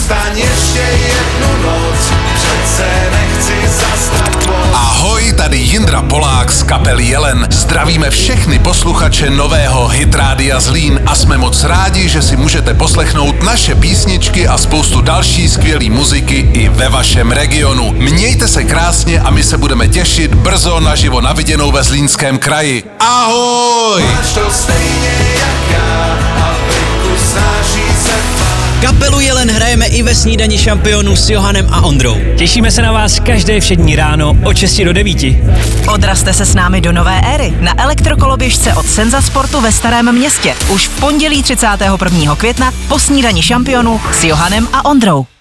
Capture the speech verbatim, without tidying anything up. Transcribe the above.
zůstaň ještě jednu noc, přece nechci zastat moc. Ahoj, tady Jindra Polák z kapely Jelen. Zdravíme všechny posluchače nového Hit Rádia Zlín a jsme moc rádi, že si můžete poslechnout naše písničky a spoustu další skvělý muziky i ve vašem regionu. Mějte se krásně a my se budeme těšit brzo naživo na viděnou ve Zlínském kraji. Ahoj! Máš to stejně jak já a venku snáší se tma. Kapelu Jelen hrajeme i ve snídani šampionů s Johanem a Ondrou. Těšíme se na vás každé všední ráno od šesti do devíti. Odrazte se s námi do nové éry na elektrokoloběžce od Senza Sportu ve Starém Městě. Už v pondělí třicátého prvního května po snídani šampionů s Johanem a Ondrou.